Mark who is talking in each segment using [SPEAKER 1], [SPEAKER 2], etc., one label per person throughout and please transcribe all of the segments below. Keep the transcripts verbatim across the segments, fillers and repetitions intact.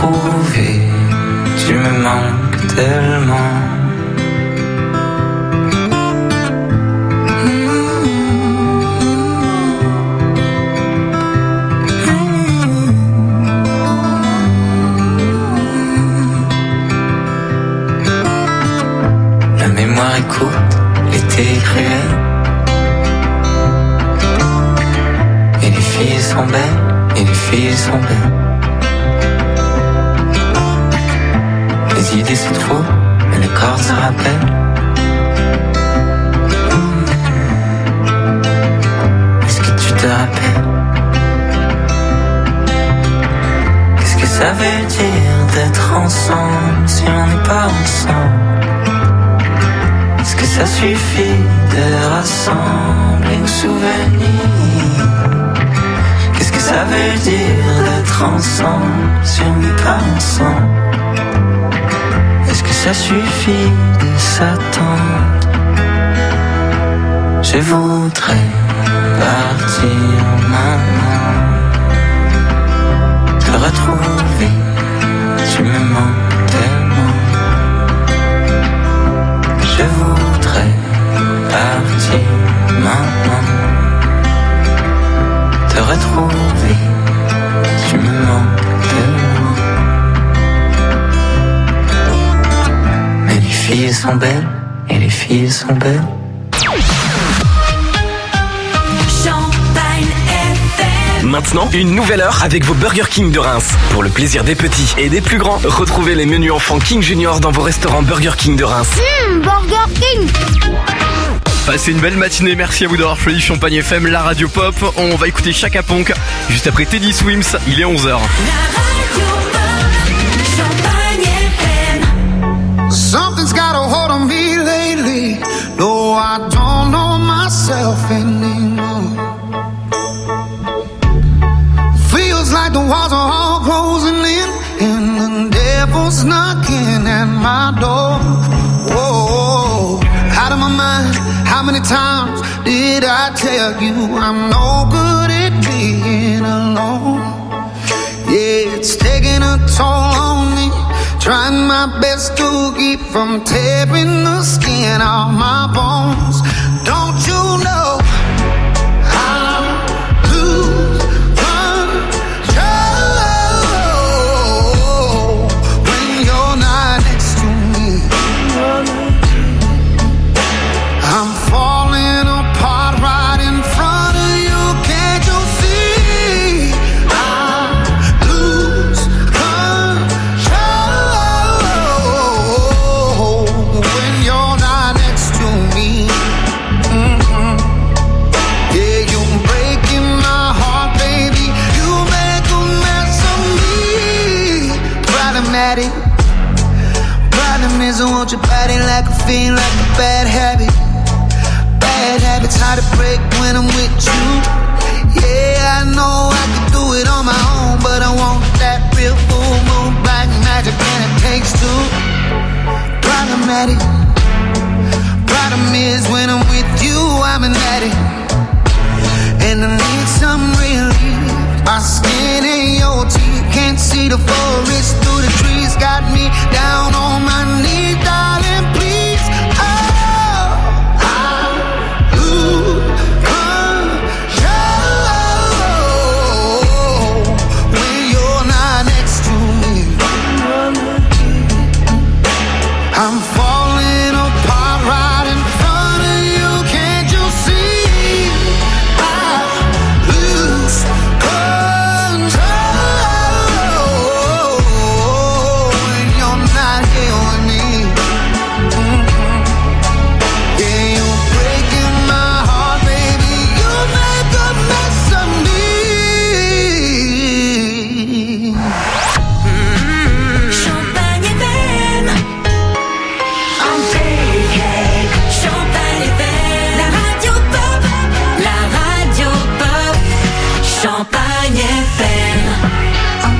[SPEAKER 1] retrouver. Tu me manques tellement. La mémoire est courte, l'été est cruel. Et les filles sont belles, et les filles sont belles. Les idées se trouvent, mais le corps se rappelle. Est-ce que tu te rappelles? Qu'est-ce que ça veut dire d'être ensemble si on n'est pas ensemble? Est-ce que ça suffit de rassembler nos souvenirs? Qu'est-ce que ça veut dire d'être ensemble si on n'est pas ensemble? Est-ce que ça suffit de s'attendre? Je voudrais partir maintenant, te retrouver, tu me manques tellement. Je voudrais partir maintenant, te retrouver, tu me manques tellement. Mais les filles sont belles, et les filles sont belles.
[SPEAKER 2] Maintenant, une nouvelle heure avec vos Burger King de Reims. Pour le plaisir des petits et des plus grands, retrouvez les menus enfants King Junior dans vos restaurants Burger King de Reims.
[SPEAKER 3] Mmh, Burger King.
[SPEAKER 4] Passez une belle matinée, merci à vous d'avoir choisi Champagne F M, la radio pop. On va écouter Chaka Ponk juste après Teddy Swims, il est onze heures.
[SPEAKER 5] Something's got a hold on me lately. No, I don't know myself anymore. Feels like the walls are all closing in, and the devil's knocking at my door. Whoa, out of my mind. How many times did I tell you I'm no good at being alone? Yeah, it's taking a toll on me. Trying my best to keep from tearing the skin off my bones. Don't you know I lose control when you're not next to me? I'm falling apart right in front of you. Can't you see? I lose control when you're not next to me. Mm-hmm. Yeah, you're breaking my heart, baby. You make a mess of me. Problematic. Problem is I want your body like I feel like a bad habit. Bad habits hard to break when I'm with you. Yeah, I know I can do it on my own, but I want that real full moon black magic, and it takes two. Problematic. Problem is when I'm with you, I'm an addict, and I need some relief. My skin and your teeth can't see the forest through the trees. Got me down on my knees, darling, please. Oh, I lose control when you're not next to me. I'm falling apart right in front of you. Can't you see? I lose control when you're not here with me. Mm-hmm. Yeah, you're breaking my heart, baby. You make a mess of me.
[SPEAKER 6] Champagne F M. I'm taking Champagne F M. La radio pop, la radio pop. Champagne F M.
[SPEAKER 7] I'm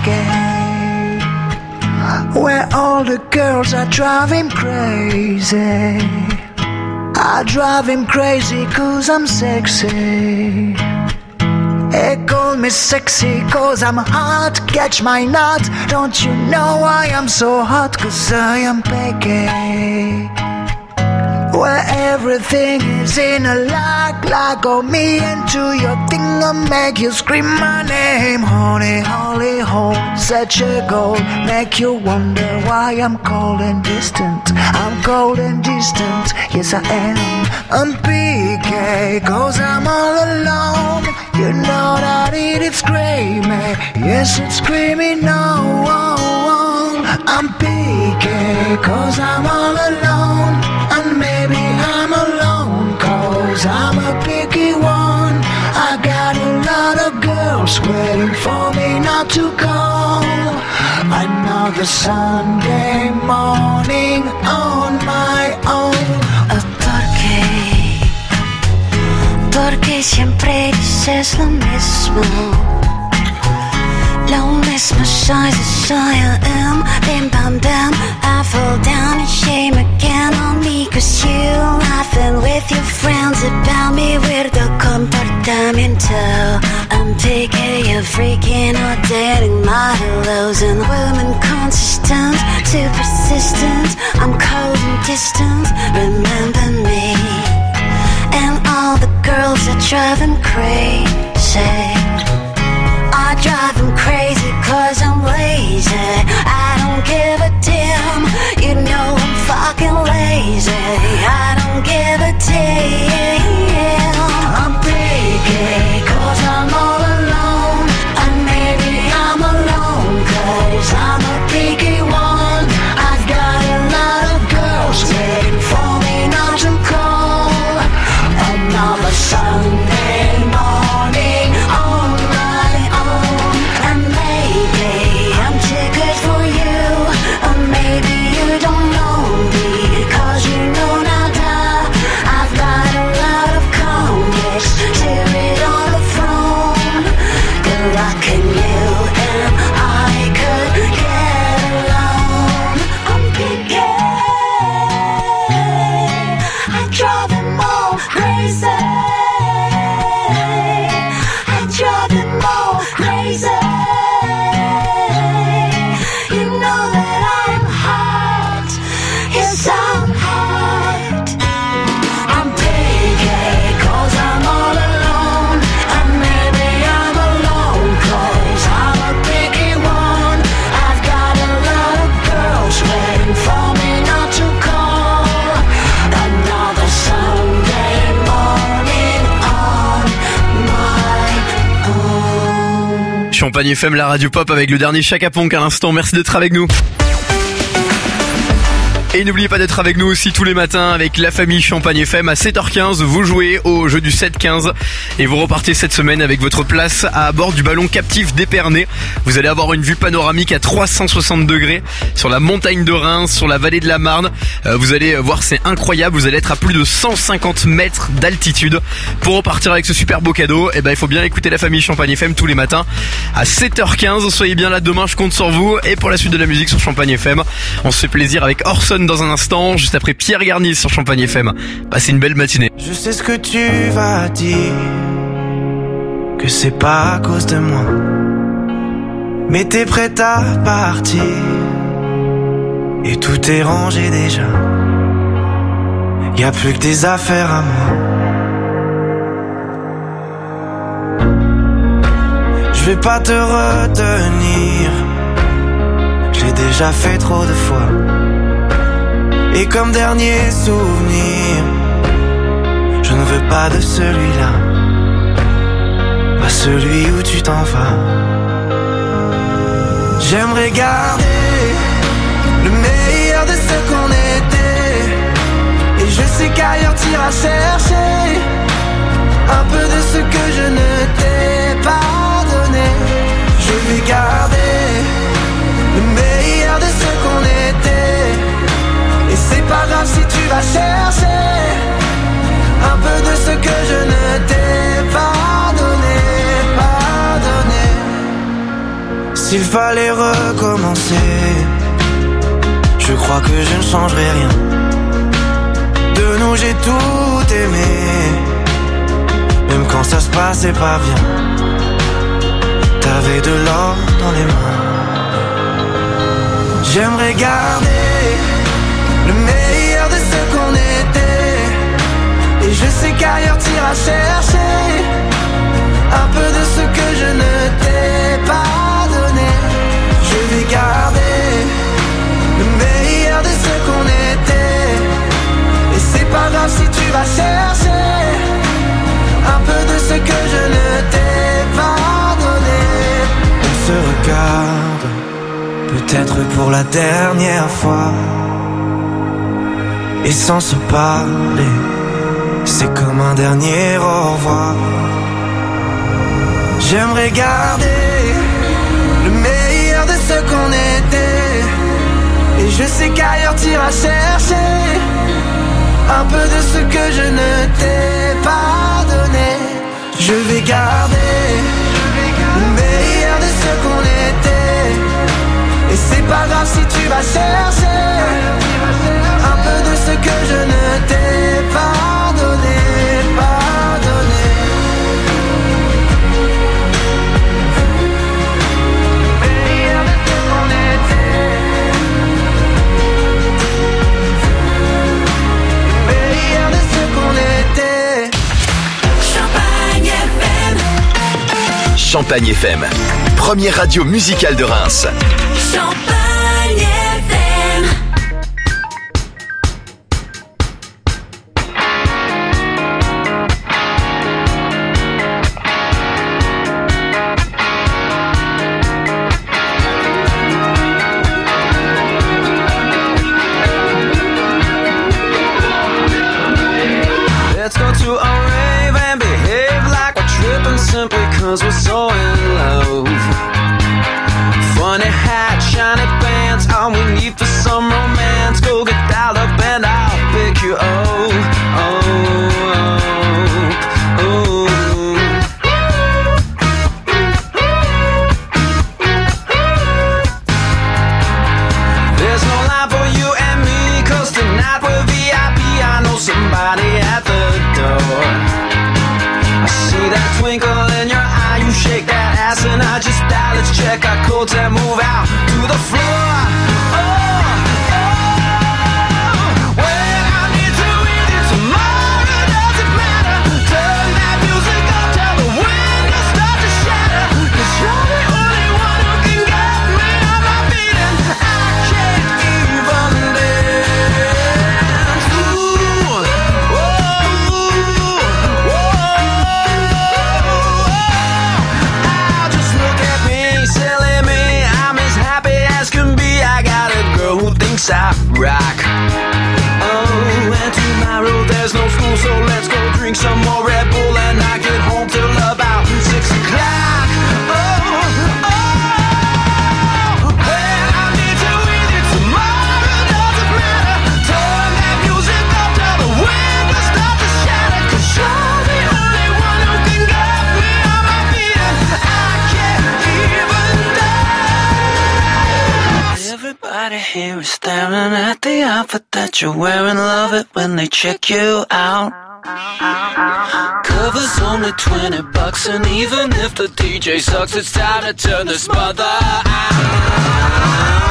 [SPEAKER 7] picking where all the girls are driving crazy. I drive him crazy cause I'm sexy. They call me me sexy, cause I'm hot, catch my nut. Don't you know I am so hot, cause I am picky. Where everything is in a lock, lock on me into your thing and make you scream my name. Honey, holy hole, such a goal, make you wonder why I'm cold and distant. I'm cold and distant, yes I am. I'm P K, cause I'm all alone. You know that it is screaming, yes it's screaming no. Oh, oh. I'm P K, cause I'm all alone. And maybe I'm alone, cause I'm a picky one. I got a lot of girls waiting for me not to call. Another Sunday morning on my own.
[SPEAKER 6] Oh, ¿por qué? Porque siempre dices lo mismo. Lo mismo size as I am. Bim bam bam, I fall down in shame again on me. Cause you laughing with your friends about me. Weirdo comportamiento. I'm picky, you're freaking out, dating modelos and women consistent, too persistent. I'm cold and distant, remember me. And all the girls that drive him crazy. I drive him crazy cause I'm lazy. I don't give a damn. You know I'm fucking lazy. I don't give a damn.
[SPEAKER 7] I'm picky cause I'm all alone. And maybe I'm alone cause I'm a picky one. I've got a lot of girls waiting for me not to call. Another Sunday morning on my own. And maybe I'm too good for you. Or maybe you don't know me cause you know nada. I've got a lot of comics to read on the phone. Good luck in you and I could get along. I'm picky. I drive them all crazy. I drive them all crazy. You know that I'm hot. Yes, I'm hot. I'm picky cause I'm all alone. And maybe I'm alone cause I'm a picky one. I've got a lot of girls waiting for me not to call. Another Sunday morning on my own.
[SPEAKER 4] Champagne F M, la radio pop avec le dernier Chaka Ponk à l'instant. Merci d'être avec nous. Et n'oubliez pas d'être avec nous aussi tous les matins avec la famille Champagne F M à sept heures quinze. Vous jouez au jeu du sept quinze et vous repartez cette semaine avec votre place à bord du ballon captif d'Épernay. Vous allez avoir une vue panoramique à trois cent soixante degrés sur la montagne de Reims, sur la vallée de la Marne. Euh, vous allez voir, c'est incroyable. Vous allez être à plus de cent cinquante mètres d'altitude. Pour repartir avec ce super beau cadeau, eh ben, il faut bien écouter la famille Champagne F M tous les matins à sept heures quinze. Soyez bien là demain, je compte sur vous. Et pour la suite de la musique sur Champagne F M, on se fait plaisir avec Orson dans un instant, juste après Pierre Garnier sur Champagne F M. Passez une belle matinée.
[SPEAKER 3] Je sais ce que tu vas dire, que c'est pas à cause de moi, mais t'es prête à partir et tout est rangé déjà. Y a plus que des affaires à moi. Je vais pas te retenir, je l'ai déjà fait trop de fois. Et comme dernier souvenir, je ne veux pas de celui-là, pas celui où tu t'en vas. J'aimerais garder le meilleur de ce qu'on était, et je sais qu'ailleurs t'iras chercher un peu de ce que je ne t'ai pas donné. Je vais garder le meilleur de ce qu'on était, et c'est pas grave si tu vas chercher un peu de ce que je ne t'ai pas donné, pas donné. S'il fallait recommencer, je crois que je ne changerai rien. De nous j'ai tout aimé, même quand ça se passait pas bien. j'avais de l'or dans les mains. J'aimerais garder le meilleur de ce qu'on était. Et je sais qu'ailleurs t'iras chercher un peu de ce que je ne t'ai pas donné. Je vais garder le meilleur de ce qu'on était. Et c'est pas grave si tu vas chercher un peu de ce que je ne t'ai pas donné. On se regarde, peut-être pour la dernière fois. Et sans se parler, c'est comme un dernier au revoir. J'aimerais garder le meilleur de ce qu'on était. Et je sais qu'ailleurs t'iras chercher un peu de ce que je ne t'ai pas donné. Je vais garder le meilleur de ce qu'on était. Et c'est pas grave si tu vas chercher un peu de ce que je ne t'ai pas donné, pas donné. Meilleur de ce qu'on était. Meilleur de ce qu'on était.
[SPEAKER 8] Champagne F M.
[SPEAKER 9] Champagne F M, première radio musicale de Reims.
[SPEAKER 8] Champagne F M.
[SPEAKER 3] Let's go to a rave and behave like we're tripping simply cause we're so in love. Funny hat, shiny pants, all we need for some romance. Go get dialed up and I'll pick you up. Oh, oh, oh. There's no line for you and me, cause tonight we're V I P. I know somebody at the door. I see that twinkle in your eye, you shake that ass and I just die. Let's check our codes and move out to the floor. Oh, oh, when I need to with you tomorrow, doesn't matter. Turn that music up, tell the windows start to shatter. Cause you're the only one who can get me on my feet and I can't even dance. Ooh, oh, oh, oh, just look at me, silly me. I'm as happy as can be. I got a girl who thinks I rock. Oh, and tomorrow there's no school, so let's go drink some more Red Bull and not get home till about six o'clock. Oh, oh, when I need to with you tomorrow, doesn't matter. Turn that music up, tell the windows start to shatter. Cause you're the only one who can get me on my feet and I can't even dance. Everybody here is staring at the outfit that you're wearing. Love it when they check you out. Cover's only twenty bucks, and even if the D J sucks, it's time to turn this mother out.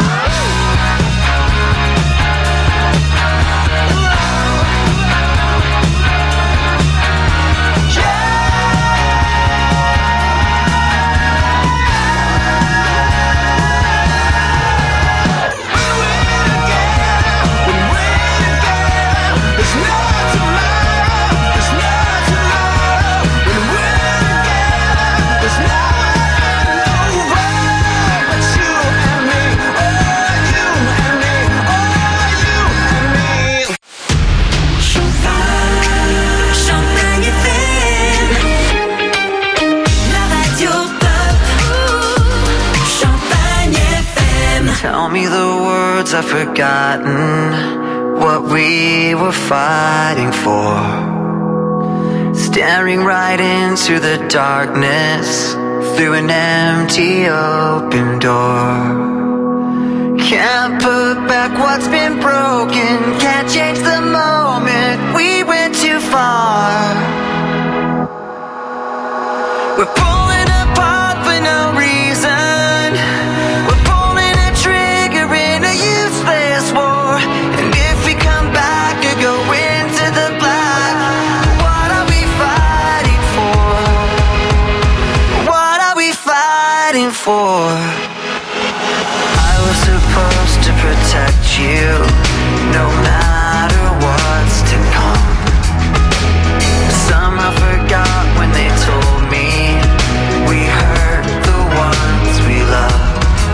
[SPEAKER 3] Tell me the words I've forgotten, what we were fighting for. Staring right into the darkness through an empty open door. Can't put back what's been broken, can't change the moment we went too far. We're pulling apart for no reason. fighting for. I was supposed to protect you, no matter what's to come. Somehow forgot when they told me we hurt the ones we love.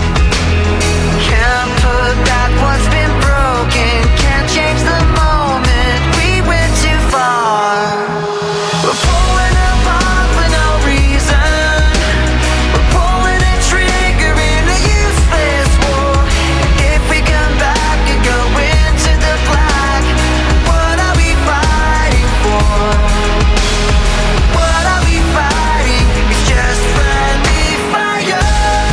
[SPEAKER 3] Can't put back what's been broken, can't change the moment we went too far. We're pulling apart for no reason. We're pulling a trigger in a useless war. And if we come back and go into the black, what are we fighting for? What are we fighting? It's just friendly fire.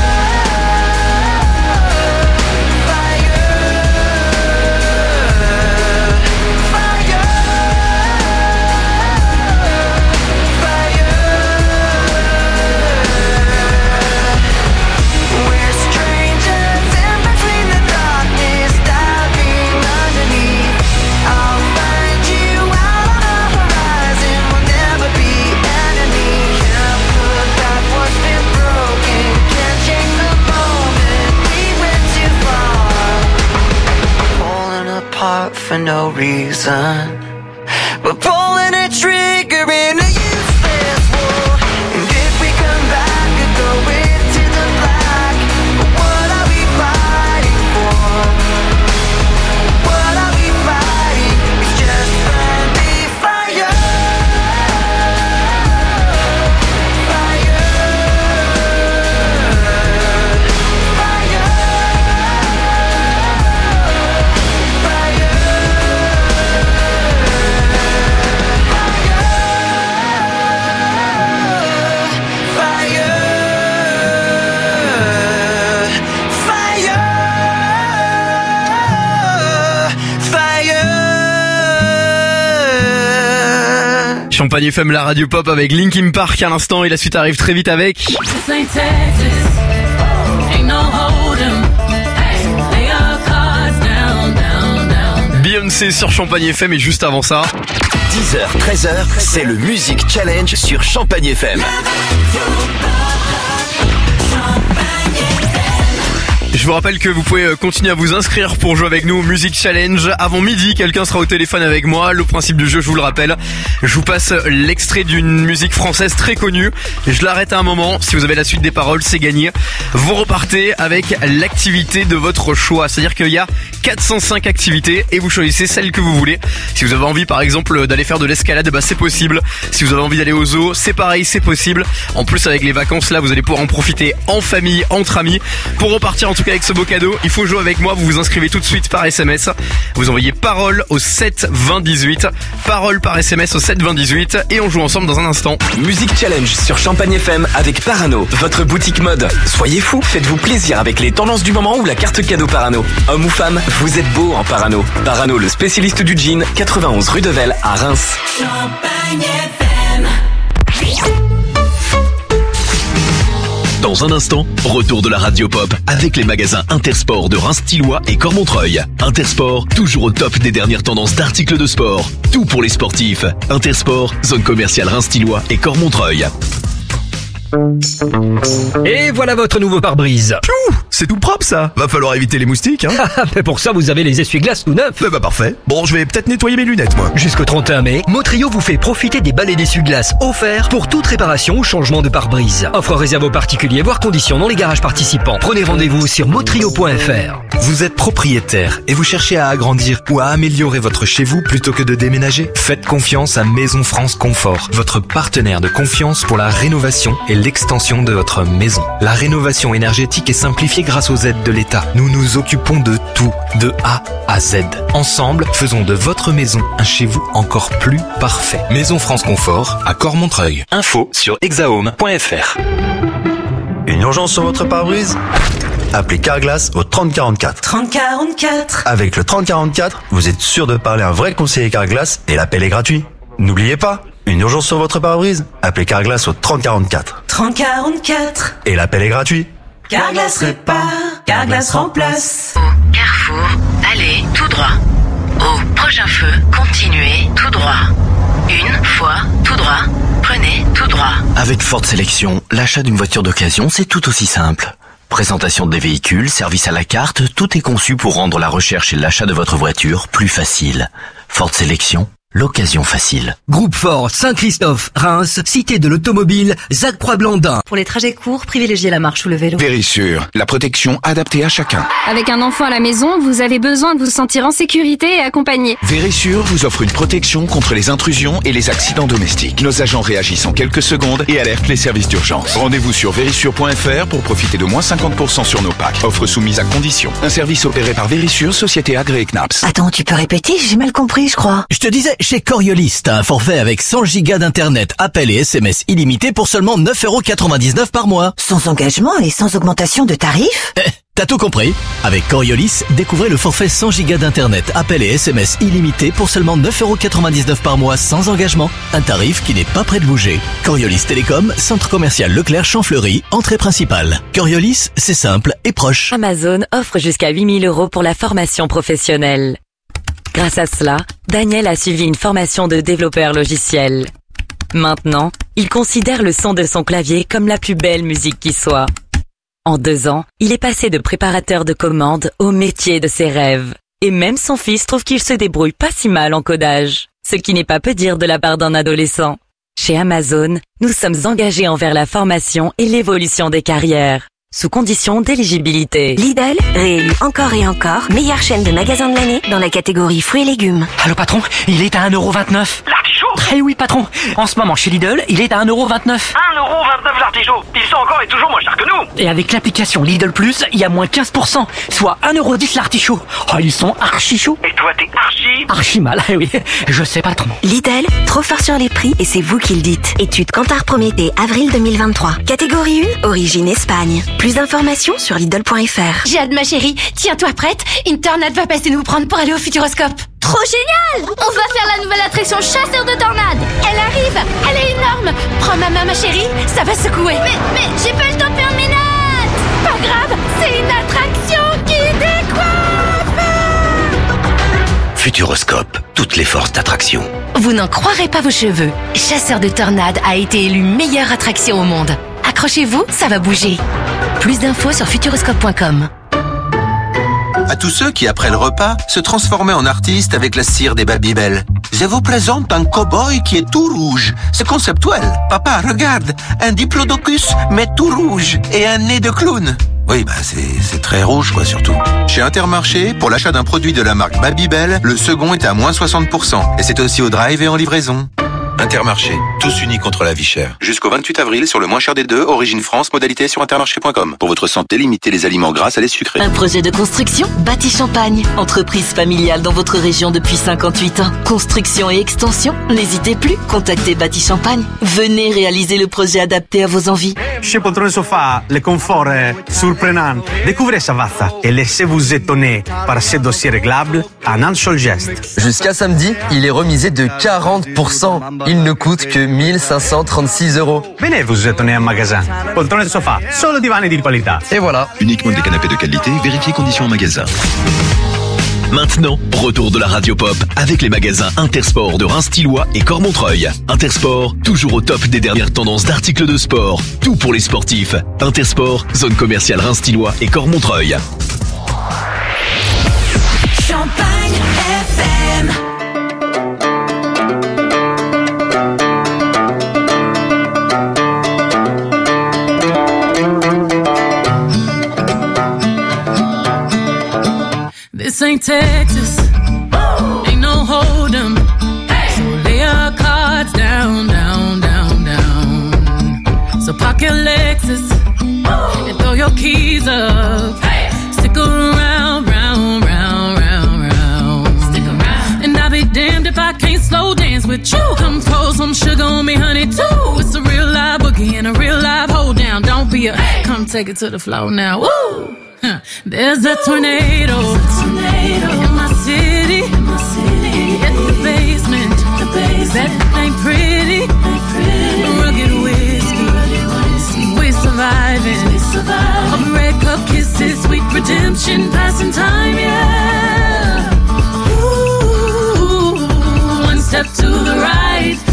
[SPEAKER 3] We're strangers in between the darkness, diving underneath. I'll find you out on the horizon, we'll never be enemies. Can't put back what's been broken, can't change the moment we went too far. Falling apart for no reason. We're pulling a trigger in a useless war. And if we come back and go into the black, what are we fighting for? What are we fighting? It's just friendly fire. Fire. Fire.
[SPEAKER 4] Champagne F M, la radio pop avec Linkin Park à l'instant et la suite arrive très vite avec
[SPEAKER 8] This ain't Texas. Ain't no hold'em. Hey, lay your cards down, down, down.
[SPEAKER 4] Beyoncé sur Champagne F M et juste avant ça,
[SPEAKER 9] dix heures, treize heures, c'est le Music Challenge sur Champagne F M.
[SPEAKER 4] je vous rappelle que vous pouvez continuer à vous inscrire pour jouer avec nous au Music Challenge. Avant midi, quelqu'un sera au téléphone avec moi. Le principe du jeu, je vous le rappelle, je vous passe l'extrait d'une musique française très connue. Je l'arrête à un moment. Si vous avez la suite des paroles, c'est gagné. Vous repartez avec l'activité de votre choix. C'est-à-dire qu'il y a quatre cent cinq activités et vous choisissez celle que vous voulez. Si vous avez envie, par exemple, d'aller faire de l'escalade, bah c'est possible. Si vous avez envie d'aller au zoo, c'est pareil, c'est possible. En plus, avec les vacances là, vous allez pouvoir en profiter en famille, entre amis. Pour repartir en tout cas avec ce beau cadeau, il faut jouer avec moi. Vous vous inscrivez tout de suite par S M S. Vous envoyez parole au sept vingt dix-huit. Parole par S M S au sept vingt dix-huit et on joue ensemble dans un instant.
[SPEAKER 2] Music Challenge sur Champagne F M avec Parano, votre boutique mode. Soyez fous, faites-vous plaisir avec les tendances du moment ou la carte cadeau Parano. Homme ou femme, vous êtes beau en Parano. Parano, le spécialiste du jean, quatre-vingt-onze rue de Vesle à Reims.
[SPEAKER 8] Champagne F M.
[SPEAKER 10] Dans un instant, retour de la radio pop avec les magasins Intersport de Reims-Tillois et Cormontreuil. Intersport, toujours au top des dernières tendances d'articles de sport. Tout pour les sportifs. Intersport, zone commerciale Reims-Tillois et Cormontreuil.
[SPEAKER 11] Et voilà votre nouveau pare-brise.
[SPEAKER 12] Piou, c'est tout propre ça. Va falloir éviter les moustiques, hein.
[SPEAKER 11] Mais pour ça, vous avez les essuie-glaces tout neufs.
[SPEAKER 12] Bah, bah parfait. Bon, je vais peut-être nettoyer mes lunettes, moi.
[SPEAKER 11] Jusqu'au trente et un mai, Motrio vous fait profiter des balais d'essuie-glaces offerts pour toute réparation ou changement de pare-brise. Offre réservée aux particuliers, voire conditions dans les garages participants. Prenez rendez-vous sur motrio point f r.
[SPEAKER 13] Vous êtes propriétaire et vous cherchez à agrandir ou à améliorer votre chez vous plutôt que de déménager? Faites confiance à Maison France Confort, votre partenaire de confiance pour la rénovation et l'extension de votre maison. La rénovation énergétique est simplifiée grâce aux aides de l'État. Nous nous occupons de tout, de A à Z. Ensemble, faisons de votre maison un chez vous encore plus parfait. Maison France Confort à Cormontreuil. Info sur hexahome point f r.
[SPEAKER 14] Une urgence sur votre pare-brise? Appelez Carglass au trente quarante-quatre.
[SPEAKER 8] trente quarante-quatre.
[SPEAKER 14] Avec le trente quarante-quatre, vous êtes sûr de parler à un vrai conseiller Carglass et l'appel est gratuit. N'oubliez pas, une urgence sur votre pare-brise? Appelez Carglass au trente quarante-quatre.
[SPEAKER 8] trente quarante-quatre.
[SPEAKER 14] Et l'appel est gratuit.
[SPEAKER 8] Carglass répare, Carglass remplace.
[SPEAKER 15] Au Carrefour, allez tout droit. Au prochain feu, continuez tout droit. Une fois, tout droit. Prenez tout droit.
[SPEAKER 2] Avec Ford Sélection, l'achat d'une voiture d'occasion, c'est tout aussi simple. Présentation des véhicules, service à la carte, tout est conçu pour rendre la recherche et l'achat de votre voiture plus facile. Ford Sélection, l'occasion facile.
[SPEAKER 11] Groupe Ford, Saint-Christophe, Reims, Cité de l'Automobile, Zac Croix-Blandin.
[SPEAKER 16] Pour les trajets courts, privilégiez la marche ou le vélo.
[SPEAKER 17] Vérissure, la protection adaptée à chacun.
[SPEAKER 18] Avec un enfant à la maison, vous avez besoin de vous sentir en sécurité et accompagné.
[SPEAKER 17] Vérissure vous offre une protection contre les intrusions et les accidents domestiques. Nos agents réagissent en quelques secondes et alertent les services d'urgence. Rendez-vous sur vérissure point f r pour profiter de moins cinquante pour cent sur nos packs. Offre soumise à condition. Un service opéré par Vérissure, société agréée C N A P S.
[SPEAKER 19] Attends, tu peux répéter? J'ai mal compris, je crois.
[SPEAKER 20] Je te disais, chez Coriolis, t'as un forfait avec cent gigas d'internet, appels et S M S illimités pour seulement neuf euros quatre-vingt-dix-neuf par mois.
[SPEAKER 19] Sans engagement et sans augmentation de tarif?
[SPEAKER 20] Eh, t'as tout compris. Avec Coriolis, découvrez le forfait cent gigas d'internet, appels et S M S illimités pour seulement neuf euros quatre-vingt-dix-neuf par mois sans engagement. Un tarif qui n'est pas prêt de bouger. Coriolis Télécom, centre commercial Leclerc Champfleury, entrée principale. Coriolis, c'est simple et proche.
[SPEAKER 15] Amazon offre jusqu'à huit mille euros pour la formation professionnelle. Grâce à cela, Daniel a suivi une formation de développeur logiciel. Maintenant, il considère le son de son clavier comme la plus belle musique qui soit. En deux ans, il est passé de préparateur de commandes au métier de ses rêves. Et même son fils trouve qu'il se débrouille pas si mal en codage. Ce qui n'est pas peu dire de la part d'un adolescent. Chez Amazon, nous sommes engagés envers la formation et l'évolution des carrières. Sous condition d'éligibilité.
[SPEAKER 21] Lidl, réélu encore et encore, meilleure chaîne de magasins de l'année dans la catégorie fruits et légumes.
[SPEAKER 22] Allô patron, il est à un euro vingt-neuf.
[SPEAKER 23] L'artichaut ?
[SPEAKER 22] Eh oui patron, en ce moment chez Lidl, il est à un euro vingt-neuf.
[SPEAKER 23] un euro vingt-neuf l'artichaut. Ils sont encore et toujours moins chers que nous.
[SPEAKER 22] Et avec l'application Lidl Plus, il y a moins quinze pour cent, soit un euro dix l'artichaut. Oh, ils sont archi chauds.
[SPEAKER 23] Et toi t'es archi...
[SPEAKER 22] Archi mal, eh oui, je sais patron.
[SPEAKER 21] Lidl, trop fort sur les prix et c'est vous qui le dites. Étude Kantar Prométhée, avril deux mille vingt-trois. Catégorie un, origine Espagne. Plus d'informations sur Lidl point f r.
[SPEAKER 24] J'ai hâte ma chérie, tiens-toi prête, une tornade va passer nous prendre pour aller au Futuroscope.
[SPEAKER 18] Trop génial! On va faire la nouvelle attraction chasseur de tornades.
[SPEAKER 24] Elle arrive, elle est énorme. Prends ma main ma chérie, ça va secouer.
[SPEAKER 18] Mais, mais, j'ai pas le temps de faire mes notes.
[SPEAKER 24] Pas grave, c'est une attraction qui décoiffe.
[SPEAKER 9] Futuroscope, toutes les forces d'attraction.
[SPEAKER 24] Vous n'en croirez pas vos cheveux. Chasseur de tornades a été élu meilleure attraction au monde. Accrochez-vous, ça va bouger. Plus d'infos sur futuroscope point com.
[SPEAKER 25] À tous ceux qui, après le repas, se transformaient en artistes avec la cire des Babybel. Je vous présente un cow-boy qui est tout rouge. C'est conceptuel. Papa, regarde, un diplodocus, mais tout rouge, et un nez de clown. Oui, bah c'est, c'est très rouge, quoi, surtout. Chez Intermarché, pour l'achat d'un produit de la marque Babybel, le second est à moins soixante pour cent. Et c'est aussi au drive et en livraison. Intermarché, tous unis contre la vie chère. Jusqu'au vingt-huit avril, sur le moins cher des deux, Origine France, modalité sur intermarché point com. Pour votre santé, limitez les aliments gras à les sucrés.
[SPEAKER 26] Un projet de construction, Bâti Champagne. Entreprise familiale dans votre région depuis cinquante-huit ans. Construction et extension, n'hésitez plus, contactez Bâti Champagne. Venez réaliser le projet adapté à vos envies.
[SPEAKER 27] Chez Poltrone Sofa, le confort est surprenant. Découvrez Savazza et laissez-vous étonner par ces dossiers réglables en un seul geste.
[SPEAKER 28] Jusqu'à samedi, il est remisé de quarante pour cent. Il ne coûte que mille cinq cent trente-six euros.
[SPEAKER 27] Venez vous étonner en magasin. Poltrone Sofa, solo divani di qualità.
[SPEAKER 28] Et voilà.
[SPEAKER 10] Uniquement des canapés de qualité, vérifiez conditions en magasin. Maintenant, retour de la radio pop avec les magasins Intersport de Reims-Tillois et Cormontreuil. Intersport, toujours au top des dernières tendances d'articles de sport. Tout pour les sportifs. Intersport, zone commerciale Reims-Tillois et Cormontreuil.
[SPEAKER 1] Champagne F M.
[SPEAKER 8] This ain't Texas, ain't no hold'em. So lay your cards down, down, down, down. So park your Lexus and throw your keys up. Stick around, round, round, round, round. Stick around. And I'll be damned if I can't slow dance with you. Come pour some sugar on me, honey, too. It's a real live boogie and a real live hold down. Don't be a, come take it to the floor now. Woo! Huh. There's a tornado, There's a tornado in my city, in my city. At the basement, the basement. That ain't pretty, ain't pretty. Rugged whiskey, rugged whiskey. We're surviving, we surviving. Of red cup kisses, sweet redemption, passing time, yeah. Ooh, one step to the right.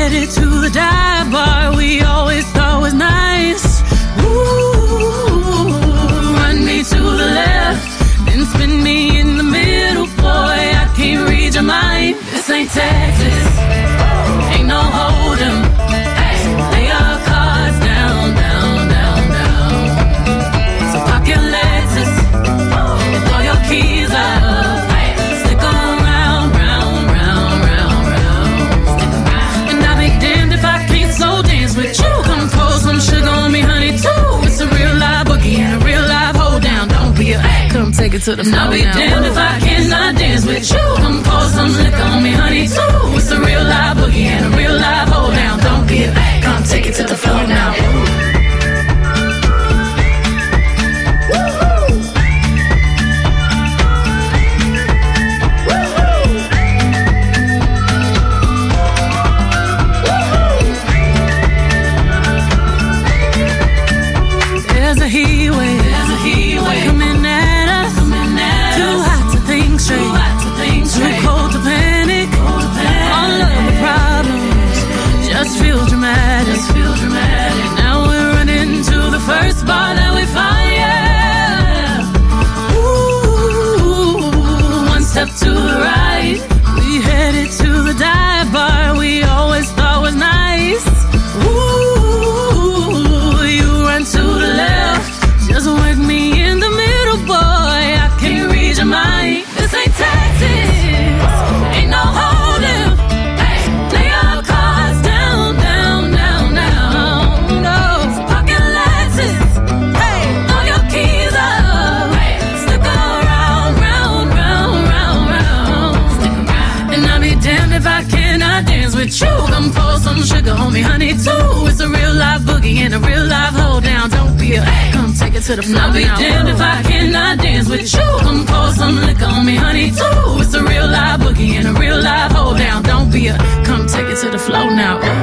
[SPEAKER 8] headed to the dive bar we always thought was nice. Ooh, run me to the left, then spin me in the middle. Boy, I can't read your mind. This ain't Texas, ain't no hold'em. Hey, lay your cards down, down, down, down. So park your Lexus and throw your keys up. Hey, stick around, round, round, round, round. And I'll be damned if I can't slow dance with you. Come pour some sugar on me, honey, too. It's a real live boogie and a real live hold down. Don't be a come take it to the floor. I'll be now. Damned if I cannot dance with you. Come pour some liquor on me, honey, too. It's a real live boogie and a real live hold down. Don't be a come take it to the floor now. There's a heat wave, there's a heat wave coming at us, coming at too us. Hot to think straight, too, hot to think straight. Too cold to panic, cold to panic. All of the problems just feel dramatic, just feel dramatic. Now we're running to the first bar that we find, yeah. Ooh, one step to the right, we headed to the dive bar we always thought was nice. Ooh, you run to the left, just work me in the middle, boy. I can't read your mind. This ain't Texas, ain't no hold'em. Hey, lay your cards down, down, down, down. No, pocket Lexus. Hey, throw your keys up. Hey, stick around, round, round, round, round. Stick around. And I'll be damned if I cannot dance with you. Come pour some sugar on me, honey, too. It's a real live boogie and a real live hold down. Don't be a come take it to the floor. I'll be damned if I cannot dance with you. Come pour some liquor on me, honey, too. It's a real live boogie and a real live hold down. Don't be a come take it to the floor now. Ooh.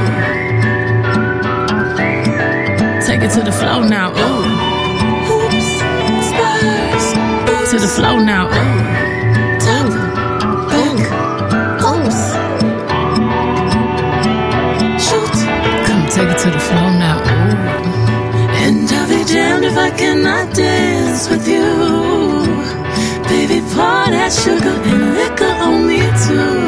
[SPEAKER 8] Take it to the floor now. Ooh. Hoops, spurs, to the floor now. Ooh. Top, back, hoops. Shoot, come take it to the floor now. Ooh. And I'll be damned if I cannot dance with you. Baby, pour that sugar and liquor on me too.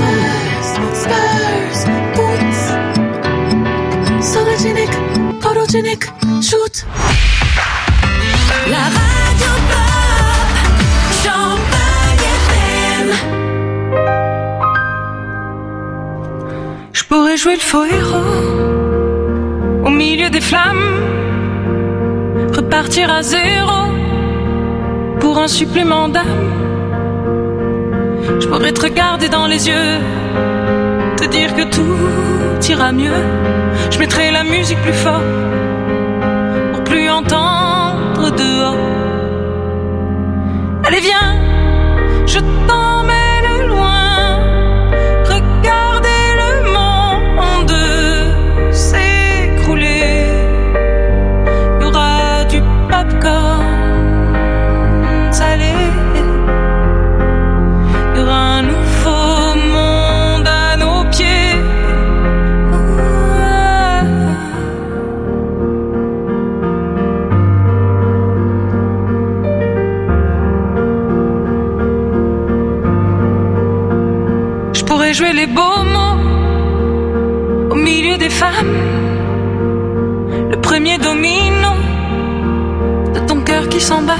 [SPEAKER 8] Spurs, boots, sologenic, photogenic, shoot. La radio pop, Champagne F M.
[SPEAKER 3] Je pourrais jouer le faux héros au milieu des flammes, repartir à zéro pour un supplément d'âme. Je pourrais te regarder dans les yeux, te dire que tout ira mieux. Je mettrai la musique plus fort pour plus entendre dehors. Allez viens, je t'emmène loin, regarder le monde s'écrouler. Il y aura du popcorn salé, il y aura un nouveau monde à nos pieds. Je pourrais jouer les beaux mots au milieu des femmes, le premier domino de ton cœur qui s'emballe.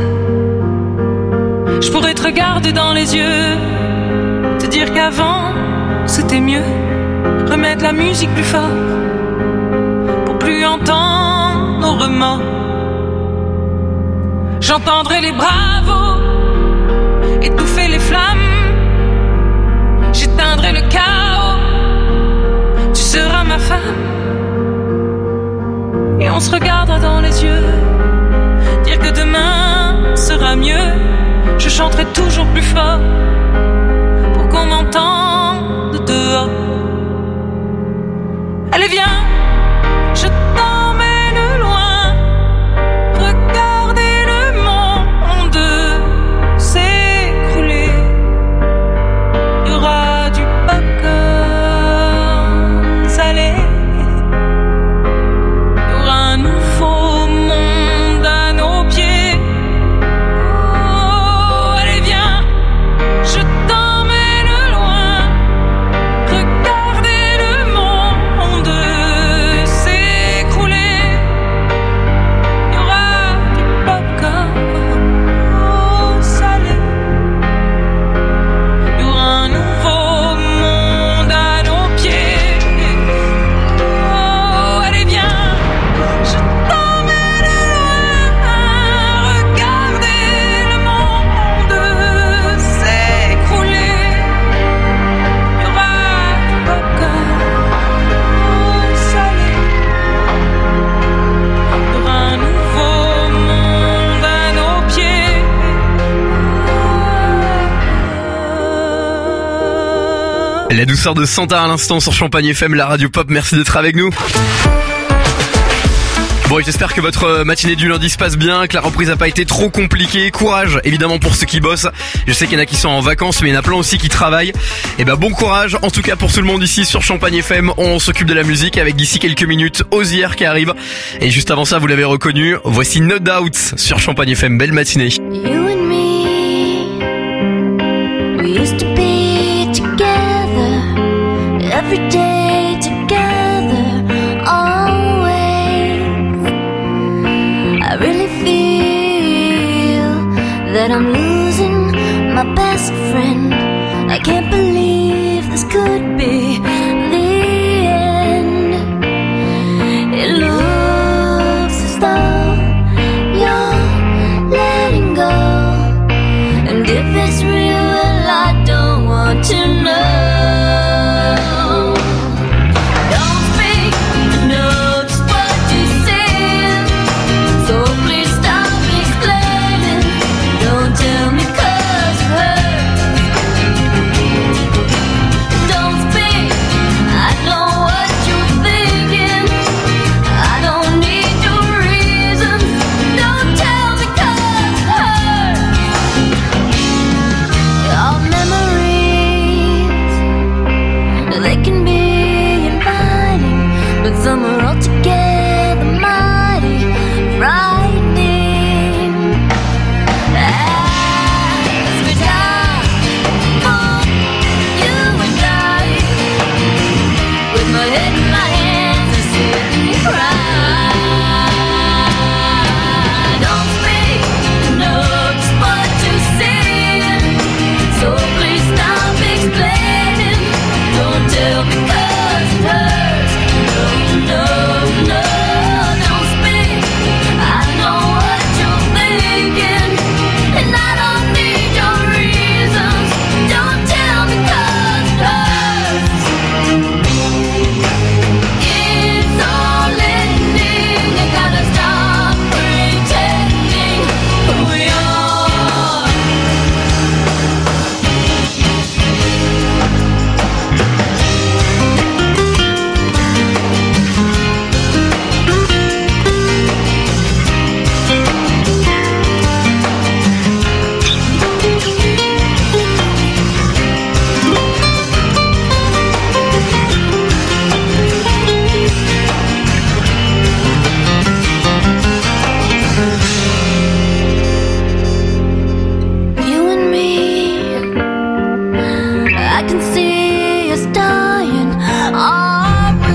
[SPEAKER 3] Je pourrais te regarder dans les yeux, te dire qu'avant c'était mieux, remettre la musique plus fort pour plus entendre nos remords. J'entendrai les bravos étouffer les flammes, j'éteindrai le chaos, tu seras ma femme. Et on se regardera dans les yeux, dire que demain sera mieux. Je chanterai toujours plus fort pour qu'on m'entende dehors. Allez viens, je t'emmène loin, regarder le monde s'écrouler. Il y aura du popcorn
[SPEAKER 2] La douceur de Santa à l'instant sur Champagne F M, la radio pop, merci d'être avec nous. Bon, et j'espère que votre matinée du lundi se passe bien, que la reprise n'a pas été trop compliquée. Courage, évidemment, pour ceux qui bossent. Je sais qu'il y en a qui sont en vacances, mais il y en a plein aussi qui travaillent. Et ben, bon courage, en tout cas pour tout le monde ici sur Champagne F M. On s'occupe de la musique avec d'ici quelques minutes Ozier qui arrive. Et juste avant ça, vous l'avez reconnu, voici No Doubt sur Champagne F M. Belle matinée.
[SPEAKER 4] You and me, we used to be together, every day together, always. I really feel that I'm losing my best friend. I can't believe this could be the end. It looks as though you're letting go, and if it's real, well, I don't want to know. Don't speak, I know just what you're saying, so please stop explaining. Don't tell me 'cause it hurts. Don't speak, I know what you're thinking, I don't need your reasons. Don't tell me 'cause it hurts. Your memories, they can be inviting, but some are altogether mighty frightening. As we die for you and I, with my head in my hands, I sit and cry. Don't speak, I know just what you're saying, so please stop explaining. Don't tell me 'cause it hurts. No, no, no, don't speak. I know what you're thinking, and I don't need your reasons. Don't tell me 'cause it hurts. It's all ending. You gotta stop pretending who you are. You and me, I can see us dying, are we?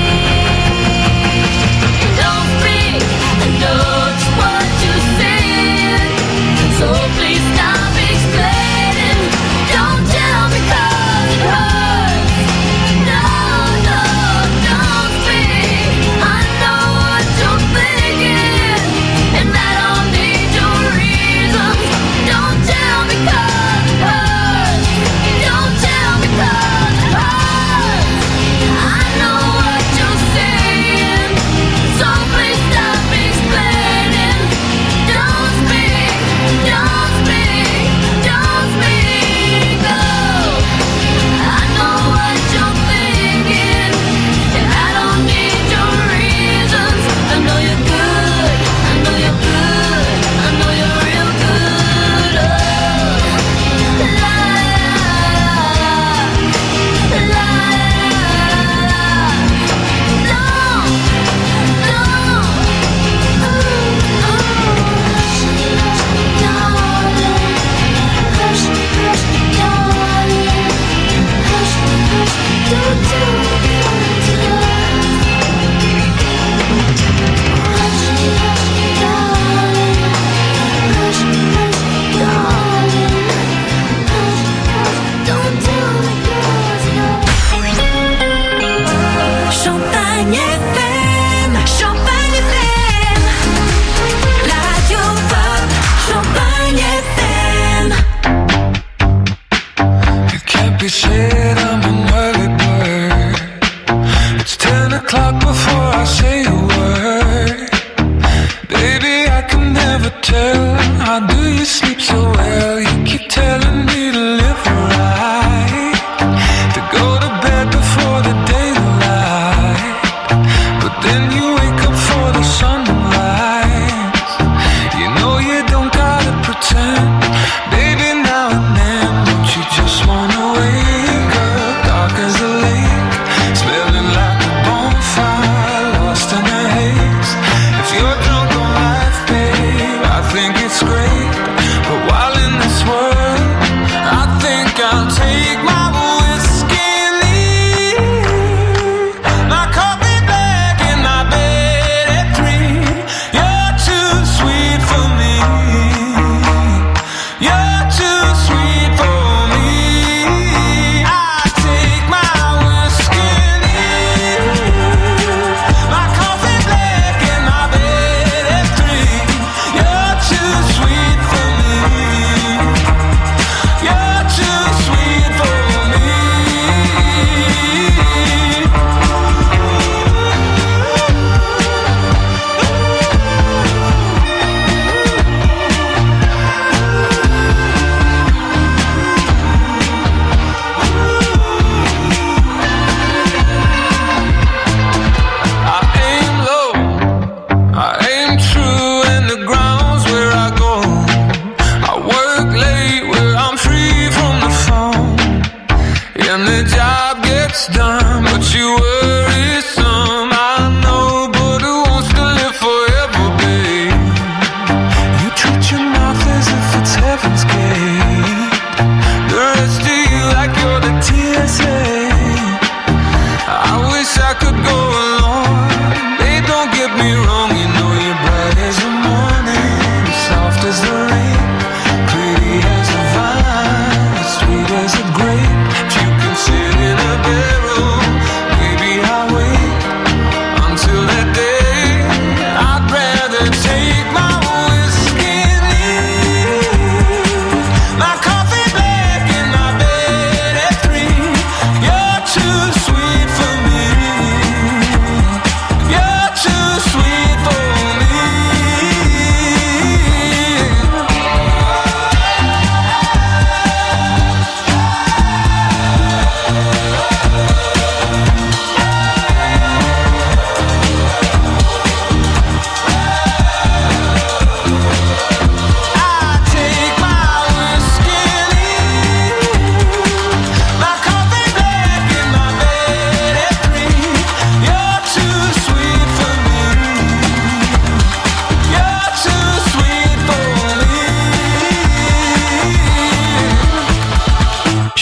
[SPEAKER 4] Don't speak, I know just what you're saying, so please stop explaining. Don't tell me 'cause it hurts. No, no, don't speak. I know what you're thinking, and I don't need your reasons. Don't tell me 'cause it hurts. Don't tell me 'cause it hurts. I know what you're saying, so please stop explaining. Don't speak, don't speak, don't speak. Oh, I know what you're thinking, and I don't need your reasons. I know you're good, I know you're good, I know you're real good. Oh, la la la la. No, no, oh, oh. Hush, darling, hush, hush, darling, hush, hush, don't tell me 'cause it hurts. Hush, hush, darling, hush, hush, darling, hush, hush, don't tell me 'cause it hurts. Champagne F M, Champagne F M, la radio pop, Champagne F M.
[SPEAKER 5] You can't be said I'm an early bird. It's ten o'clock before I say a word. Baby, I can never tell. How do you sleep so well? You keep telling me to live right, to go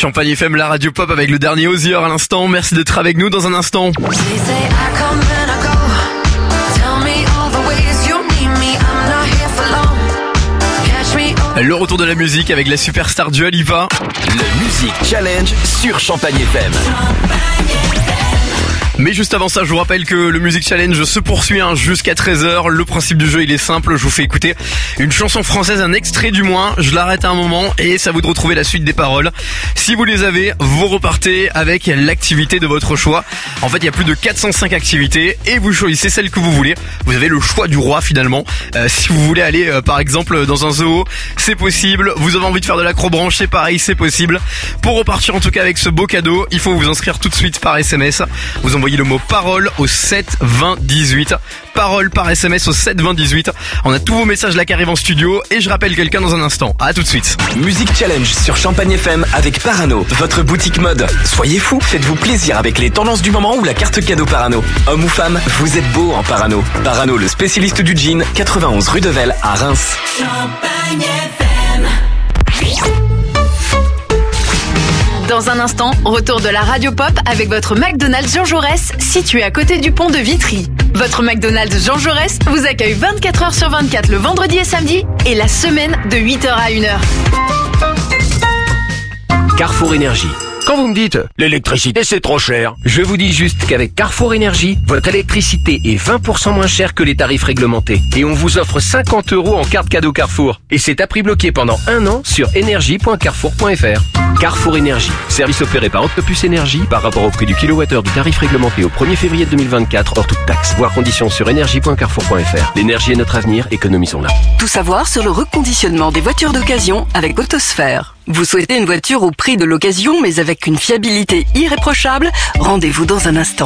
[SPEAKER 2] Champagne F M, la radio pop avec le dernier Osier à l'instant. Merci d'être avec nous dans un instant. Le retour de la musique avec la superstar Dua Lipa.
[SPEAKER 9] Le Music Challenge sur Champagne F M.
[SPEAKER 2] Mais juste avant ça, je vous rappelle que le Music Challenge se poursuit hein, jusqu'à treize heures. Le principe du jeu, il est simple. Je vous fais écouter une chanson française, un extrait du moins. Je l'arrête à un moment et ça vous de retrouver la suite des paroles. Si vous les avez, vous repartez avec l'activité de votre choix. En fait, il y a plus de quatre cent cinq activités et vous choisissez celle que vous voulez. Vous avez le choix du roi finalement. Euh, si vous voulez aller euh, par exemple dans un zoo, c'est possible. Vous avez envie de faire de l'acrobranche, c'est pareil, c'est possible. Pour repartir en tout cas avec ce beau cadeau, il faut vous inscrire tout de suite par S M S. Vous envoyez le mot parole au sept vingt dix-huit. Parole par S M S au sept vingt dix-huit. On a tous vos messages là qui arrivent en studio et je rappelle quelqu'un dans un instant. À tout de suite.
[SPEAKER 9] Music Challenge sur Champagne F M avec Parano, votre boutique mode. Soyez fous, faites-vous plaisir avec les tendances du moment ou la carte cadeau Parano. Homme ou femme, vous êtes beau en Parano. Parano, le spécialiste du jean, quatre-vingt-onze rue de Vesle à Reims.
[SPEAKER 24] Champagne F M. Dans un instant, retour de la radio pop avec votre McDonald's Jean Jaurès, situé à côté du pont de Vitry. Votre McDonald's Jean Jaurès vous accueille vingt-quatre heures sur vingt-quatre le vendredi et samedi et la semaine de huit heures à une heure.
[SPEAKER 6] Carrefour Énergie. Quand vous me dites « l'électricité c'est trop cher », je vous dis juste qu'avec Carrefour Énergie, votre électricité est vingt pour cent moins chère que les tarifs réglementés. Et on vous offre cinquante euros en carte cadeau Carrefour. Et c'est à prix bloqué pendant un an sur énergie point carrefour point f r. Carrefour Énergie. Service opéré par Octopus Énergie par rapport au prix du kilowattheure du tarif réglementé au premier février deux mille vingt-quatre hors toute taxe. Voir conditions sur énergie point carrefour point f r. L'énergie est notre avenir, économisons-la.
[SPEAKER 7] Tout savoir sur le reconditionnement des voitures d'occasion avec Autosphère. Vous souhaitez une voiture au prix de l'occasion mais avec une fiabilité irréprochable? Rendez-vous dans un instant.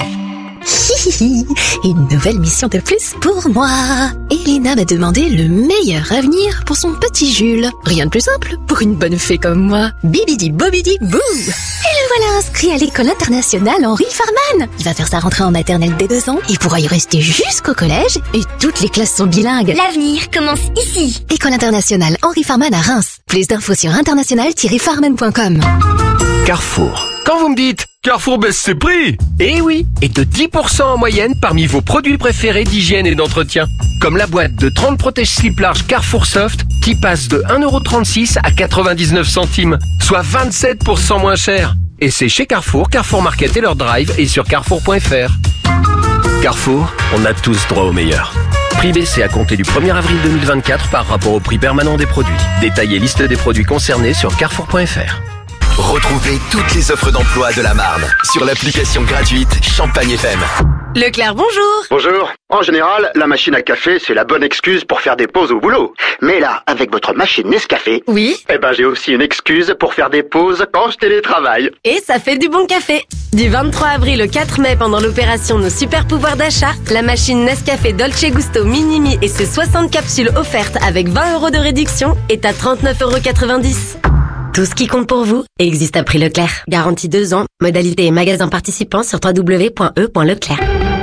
[SPEAKER 11] Une nouvelle mission de plus pour moi. Elena m'a demandé le meilleur avenir pour son petit Jules. Rien de plus simple pour une bonne fée comme moi. Bibidi bobidi bou. Et le voilà inscrit à l'école internationale Henri Farman. Il va faire sa rentrée en maternelle dès deux ans. Il pourra y rester jusqu'au collège et toutes les classes sont bilingues. L'avenir commence ici. École internationale Henri Farman à Reims. Plus d'infos sur international tiret farman point com.
[SPEAKER 6] Carrefour. Quand vous me dites Carrefour baisse ses prix, eh oui, et de dix pour cent en moyenne parmi vos produits préférés d'hygiène et d'entretien. Comme la boîte de trente protège-slip large Carrefour Soft qui passe de un euro trente-six à quatre-vingt-dix-neuf centimes, soit vingt-sept pour cent moins cher. Et c'est chez Carrefour, Carrefour Market et leur drive et sur carrefour point f r. Carrefour, on a tous droit au meilleur. Prix baissé à compter du premier avril deux mille vingt-quatre par rapport au prix permanent des produits. Détail et liste des produits concernés sur carrefour point f r.
[SPEAKER 9] Retrouvez toutes les offres d'emploi de la Marne sur l'application gratuite Champagne F M.
[SPEAKER 24] Leclerc, bonjour.
[SPEAKER 12] Bonjour. En général, la machine à café, c'est la bonne excuse pour faire des pauses au boulot. Mais là, avec votre machine Nescafé...
[SPEAKER 24] Oui.
[SPEAKER 12] Eh ben, j'ai aussi une excuse pour faire des pauses quand je télétravaille.
[SPEAKER 13] Et ça fait du bon café. Du vingt-trois avril au quatre mai, pendant l'opération Nos Super Pouvoirs d'achat, la machine Nescafé Dolce Gusto Minimi et ses soixante capsules offertes avec vingt euros de réduction est à trente-neuf euros quatre-vingt-dix. Tout ce qui compte pour vous existe à prix Leclerc. Garantie deux ans. Modalité et magasin participants sur w w w point e point leclerc.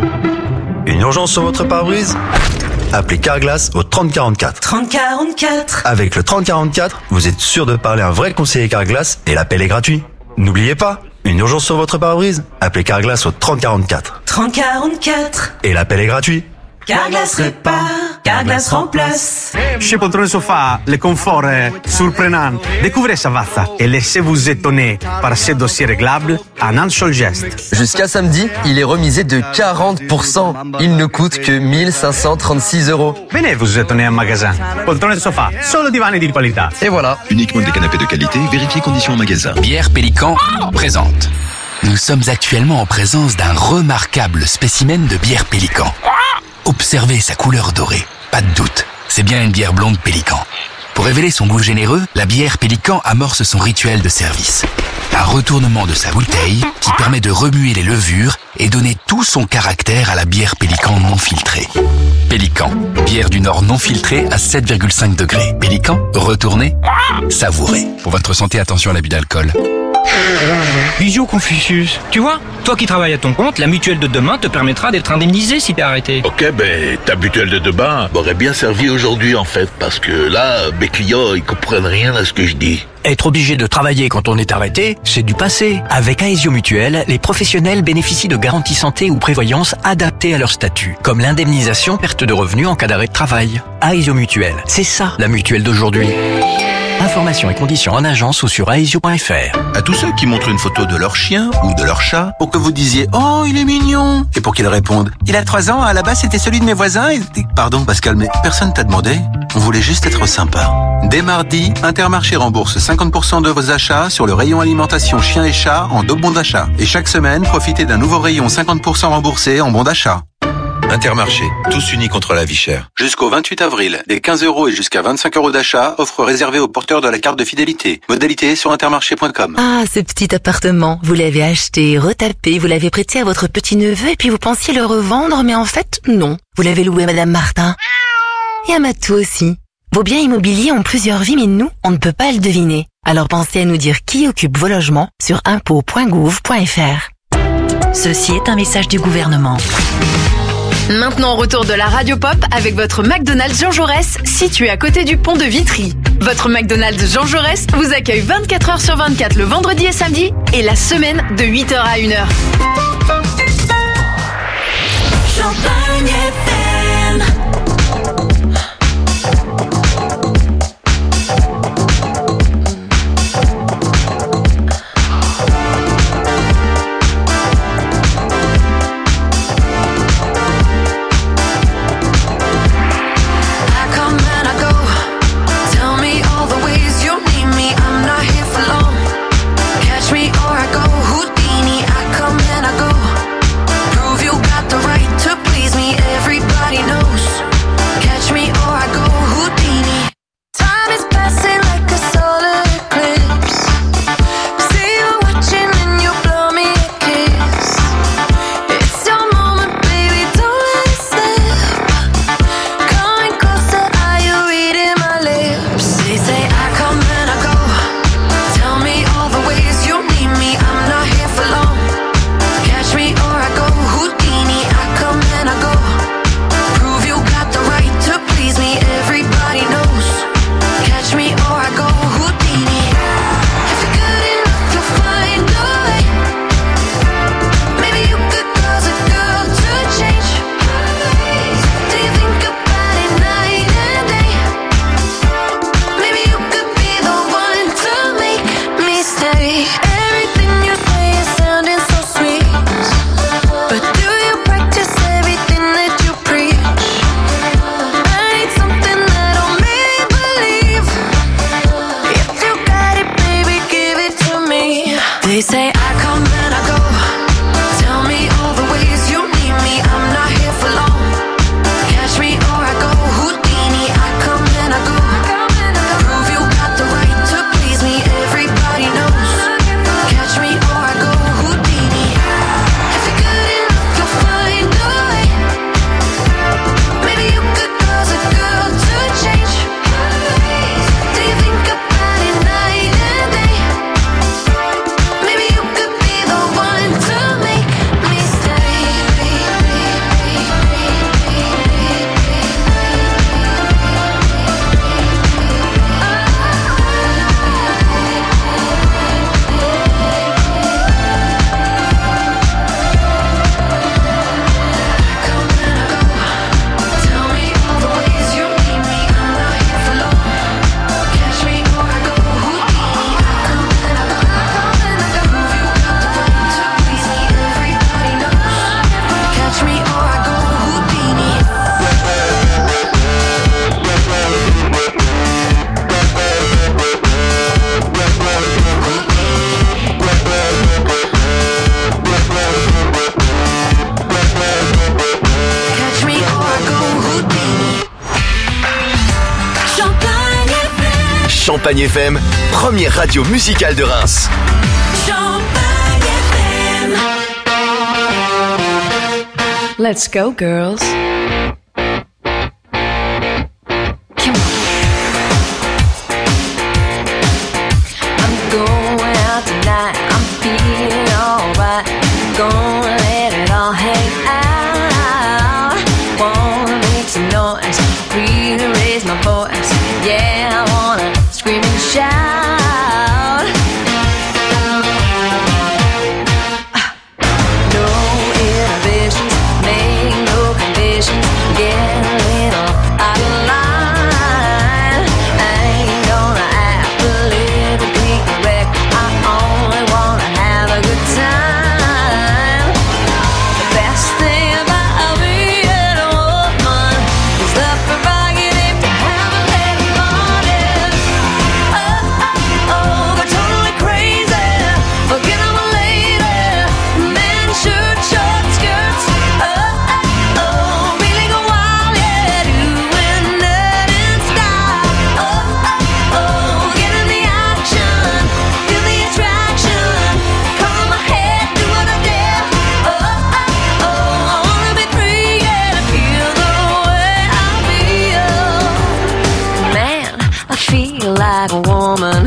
[SPEAKER 14] Une urgence sur votre pare-brise? Appelez Carglass au trente quarante-quatre.
[SPEAKER 24] trente quarante-quatre.
[SPEAKER 14] Avec le trente quarante-quatre, vous êtes sûr de parler à un vrai conseiller Carglass et l'appel est gratuit. N'oubliez pas, une urgence sur votre pare-brise? Appelez Carglass au trente quarante-quatre.
[SPEAKER 24] trente quarante-quatre.
[SPEAKER 14] Et l'appel est gratuit.
[SPEAKER 24] Carglass répare, Carglass remplace.
[SPEAKER 27] Chez Poltrone Sofa, le confort est surprenant. Découvrez Savazza et laissez-vous étonner par ces dossiers réglables en un seul geste.
[SPEAKER 28] Jusqu'à samedi, il est remisé de quarante pour cent. Il ne coûte que mille cinq cent trente-six euros.
[SPEAKER 27] Venez vous étonner en magasin. Poltrone Sofa, solo divani di qualità.
[SPEAKER 28] Et voilà.
[SPEAKER 16] Uniquement des canapés de qualité, vérifiez conditions en magasin.
[SPEAKER 17] Bière Pélican présente. Nous sommes actuellement en présence d'un remarquable spécimen de bière Pélican. Observez sa couleur dorée, pas de doute, c'est bien une bière blonde Pélican. Pour révéler son goût généreux, la bière Pélican amorce son rituel de service. Un retournement de sa bouteille qui permet de remuer les levures et donner tout son caractère à la bière Pélican non filtrée. Pélican, bière du Nord non filtrée à sept virgule cinq degrés. Pélican, retournez, savourez. Pour votre santé, attention à l'abus d'alcool.
[SPEAKER 15] Bisous Confucius. Tu vois, toi qui travailles à ton compte, la mutuelle de demain te permettra d'être indemnisé si t'es arrêté.
[SPEAKER 18] Ok, ben ta mutuelle de demain m'aurait bien servi aujourd'hui en fait, parce que là, mes clients, ils comprennent rien à ce que je dis.
[SPEAKER 19] Être obligé de travailler quand on est arrêté, c'est du passé. Avec Aesio Mutuelle, les professionnels bénéficient de garanties santé ou prévoyance adaptées à leur statut, comme l'indemnisation perte de revenus en cas d'arrêt de travail. Aesio Mutuelle, c'est ça la mutuelle d'aujourd'hui. Informations et conditions en agence ou sur aesio point f r.
[SPEAKER 16] À tous ceux qui montrent une photo de leur chien ou de leur chat pour que vous disiez « Oh, il est mignon !» et pour qu'ils répondent « Il a trois ans, à la base c'était celui de mes voisins et... » Pardon Pascal, mais personne t'a demandé. On voulait juste être sympa. Dès mardi, Intermarché rembourse cinquante pour cent de vos achats sur le rayon alimentation chiens et chats en deux bons d'achat. Et chaque semaine, profitez d'un nouveau rayon cinquante pour cent remboursé en bons d'achat. Intermarché, tous unis contre la vie chère. Jusqu'au vingt-huit avril, des quinze euros et jusqu'à vingt-cinq euros d'achat, offre réservée aux porteurs de la carte de fidélité. Modalité sur intermarché point com.
[SPEAKER 20] Ah, ce petit appartement, vous l'avez acheté, retapé, vous l'avez prêté à votre petit-neveu et puis vous pensiez le revendre, mais en fait, non. Vous l'avez loué à Madame Martin. Et à Matou aussi. Vos biens immobiliers ont plusieurs vies, mais nous, on ne peut pas le deviner. Alors pensez à nous dire qui occupe vos logements sur impôts point gouv point f r.
[SPEAKER 26] Ceci est un message du gouvernement.
[SPEAKER 24] Maintenant, retour de la Radio Pop avec votre McDonald's Jean Jaurès, situé à côté du pont de Vitry. Votre McDonald's Jean Jaurès vous accueille vingt-quatre heures sur vingt-quatre le vendredi et samedi et la semaine de huit heures à une heure.
[SPEAKER 4] Champagne F M.
[SPEAKER 10] Champagne F M, première radio musicale de Reims.
[SPEAKER 4] Champagne F M.
[SPEAKER 3] Let's go, girls. Come on. I'm going out tonight.
[SPEAKER 4] really raise my voice. Yeah, I wanna scream and shout. No inhibitions, make no conditions. Get a little out of line. I ain't gonna act politically correct. I only wanna have a good time. The best thing about being a woman is the prerogative to have a little fun. Oh, oh, oh, go totally crazy. Forget I'm a lady. Men, shirt, short skirts. Oh, oh, oh, really go wild, yeah, doing that in style. Oh, oh, oh, get in the action, feel the attraction. Color my head, do what I dare. Oh, oh, oh, I wanna be free, yeah, feel the way I feel. Man, I feel like a woman.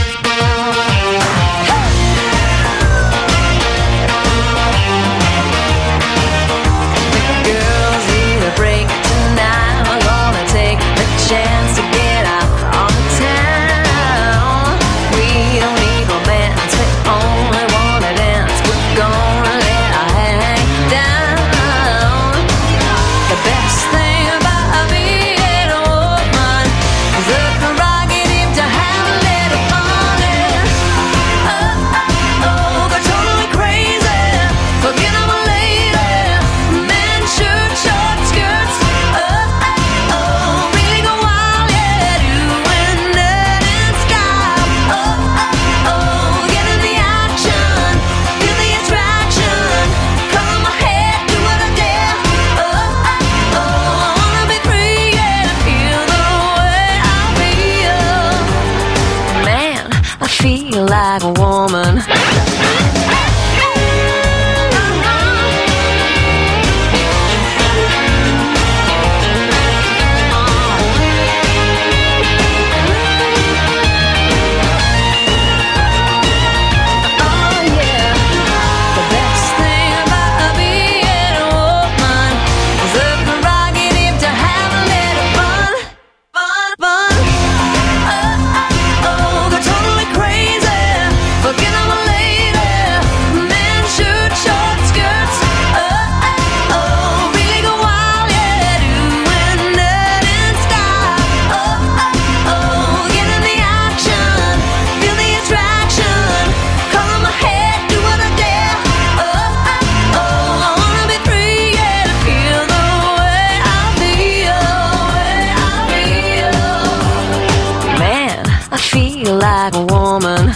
[SPEAKER 4] Girls need a break tonight. We're gonna take the chance to get out on the town. We don't need romance, we only wanna dance. We're gonna let our hang down. The best thing about being a woman is the prerogative to have a little fun. Oh, oh, oh, go totally crazy. Forget I'm a lady. Men, shirt, short skirts. Oh, oh, oh, really go wild, yeah, doing that in style. Oh, oh, oh, get in the action, feel the attraction. Color my head, do what I dare. Oh, oh, oh, I wanna be free, yeah, feel the way I feel. Man, I feel like a woman. Like a woman.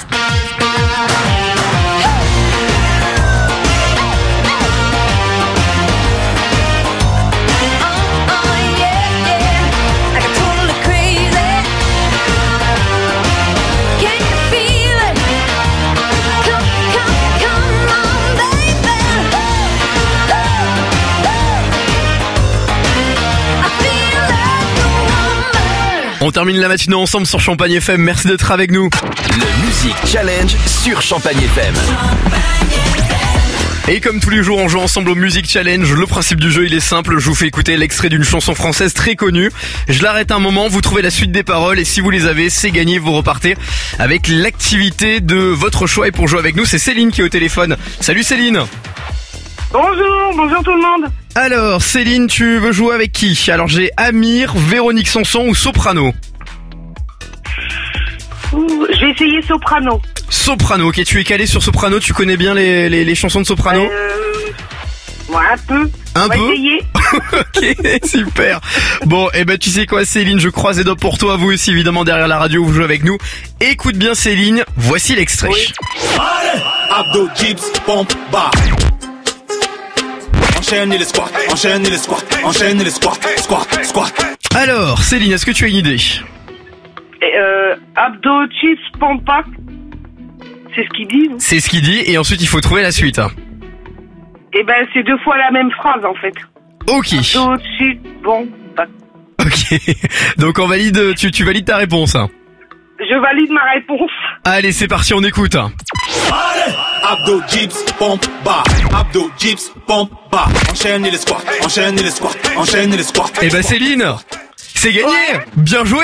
[SPEAKER 1] On termine la matinée ensemble sur Champagne F M, merci d'être avec nous.
[SPEAKER 9] Le Music Challenge sur Champagne F M.
[SPEAKER 1] Et comme tous les jours, on joue ensemble au Music Challenge. Le principe du jeu, il est simple. Je vous fais écouter l'extrait d'une chanson française très connue. Je l'arrête un moment, vous trouvez la suite des paroles et si vous les avez, c'est gagné. Vous repartez avec l'activité de votre choix. Et pour jouer avec nous, c'est Céline qui est au téléphone. Salut Céline.
[SPEAKER 2] Bonjour, bonjour tout le monde.
[SPEAKER 1] Alors Céline, tu veux jouer avec qui? Alors j'ai Amir, Véronique Sanson ou Soprano.
[SPEAKER 2] Ouh, je vais essayer Soprano.
[SPEAKER 1] Soprano, ok, tu es calé sur Soprano, tu connais bien les, les, les chansons de Soprano?
[SPEAKER 2] euh... Ouais, un peu.
[SPEAKER 1] Un
[SPEAKER 2] On
[SPEAKER 1] peu
[SPEAKER 2] va essayer.
[SPEAKER 1] Ok, super. Bon, et ben tu sais quoi Céline, je croise les doigts pour toi, vous aussi évidemment derrière la radio, vous jouez avec nous. Écoute bien Céline, voici l'extrait.
[SPEAKER 5] Oui. Allez, abdos, dips, pompe, bas. Enchaîne les squats, enchaîne les squats, enchaîne les squats, squat, squat.
[SPEAKER 1] Alors, Céline, est-ce que tu as une idée?
[SPEAKER 2] Euh, abdos, chips, pompa. C'est ce qu'il dit.
[SPEAKER 1] C'est ce qu'il dit, et ensuite il faut trouver la suite.
[SPEAKER 2] Eh ben, c'est deux fois la même phrase en fait.
[SPEAKER 1] Ok.
[SPEAKER 2] Abdos, chips, pompa.
[SPEAKER 1] Ok. Donc on valide, tu, tu valides ta réponse.
[SPEAKER 2] Je valide ma réponse.
[SPEAKER 1] Allez, c'est parti, on écoute.
[SPEAKER 5] Allez, abdos, dips, pompe, bas. Abdos, dips, pompe, bas. Enchaîne les squats, enchaîne les squats, enchaîne les squats.
[SPEAKER 1] Eh ben Céline, C'est gagné. Bien joué.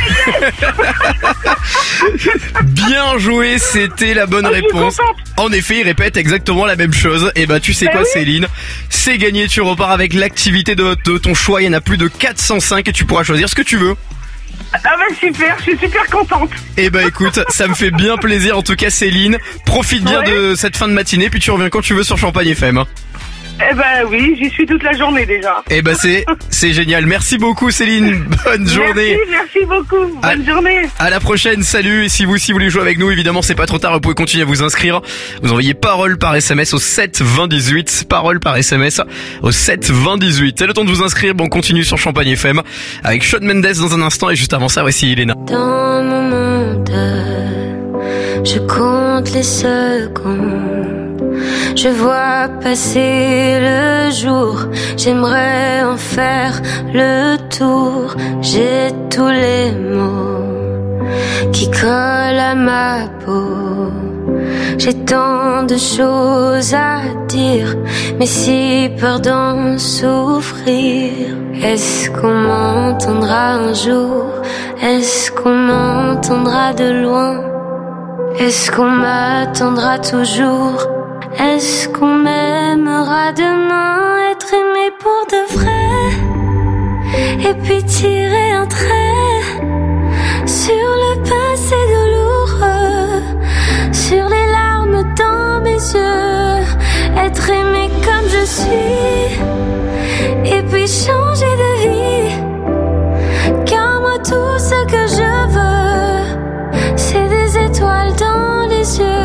[SPEAKER 1] Bien joué, c'était la bonne
[SPEAKER 2] Oh, je suis
[SPEAKER 1] réponse.
[SPEAKER 2] contente.
[SPEAKER 1] En effet, il répète exactement la même chose. Et bah tu sais
[SPEAKER 2] Bah
[SPEAKER 1] quoi
[SPEAKER 2] oui.
[SPEAKER 1] Céline, c'est gagné, tu repars avec l'activité de, de ton choix, il y en a plus de quatre cent cinq et tu pourras choisir ce que tu veux.
[SPEAKER 2] Ah bah super, je suis super contente.
[SPEAKER 1] Et bah écoute, ça me fait bien plaisir en tout cas Céline. Profite bien
[SPEAKER 2] Ouais.
[SPEAKER 1] de cette fin de matinée, puis tu reviens quand tu veux sur Champagne F M.
[SPEAKER 2] Eh ben oui, j'y suis toute la journée déjà.
[SPEAKER 1] Et bah c'est c'est génial. Merci beaucoup Céline. Bonne journée.
[SPEAKER 2] Merci, merci beaucoup. Bonne
[SPEAKER 1] À-
[SPEAKER 2] journée.
[SPEAKER 1] À la prochaine, salut. Et si vous aussi voulez jouer avec nous, évidemment, c'est pas trop tard, vous pouvez continuer à vous inscrire. Vous envoyez parole par S M S au sept vingt dix-huit. Parole par S M S au sept vingt dix-huit. C'est le temps de vous inscrire. Bon, on continue sur Champagne F M avec Shawn Mendes dans un instant et juste avant ça, voici Elena.
[SPEAKER 4] Dans mon monde, je compte les secondes. Je vois passer le jour. J'aimerais en faire le tour. J'ai tous les mots qui collent à ma peau. J'ai tant de choses à dire, mais si peur d'en souffrir. Est-ce qu'on m'entendra un jour? Est-ce qu'on m'entendra de loin? Est-ce qu'on m'attendra toujours? Est-ce qu'on m'aimera demain? Être aimé pour de vrai, et puis tirer un trait sur le passé douloureux, sur les larmes dans mes yeux. Être aimé comme je suis, et puis changer de vie. Car moi tout ce que je veux, c'est des étoiles dans les yeux.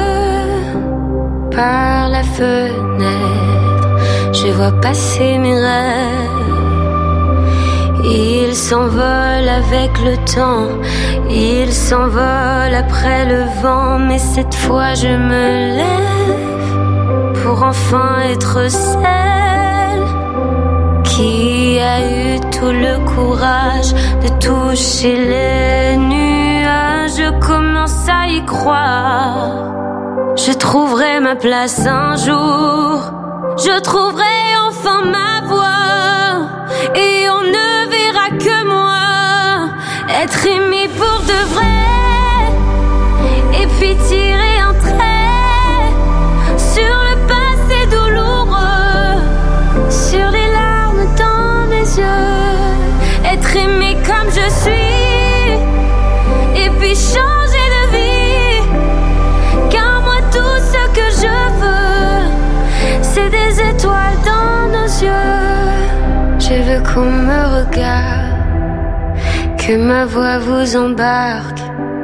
[SPEAKER 4] Par la fenêtre, je vois passer mes rêves. Ils s'envolent avec le temps, ils s'envolent après le vent. Mais cette fois je me lève pour enfin être celle qui a eu tout le courage de toucher les nuages. Je commence à y croire. Je trouverai ma place un jour. Je trouverai enfin ma voix. Et on ne verra que moi. Être aimé pour de vrai. Et puis tirer un trait sur le passé douloureux, sur les larmes dans mes yeux. Être aimé comme je suis, et puis changer de vie. Car moi tout ce que je veux, c'est des étoiles dans nos yeux. Je veux qu'on me regarde, que ma voix vous embarque.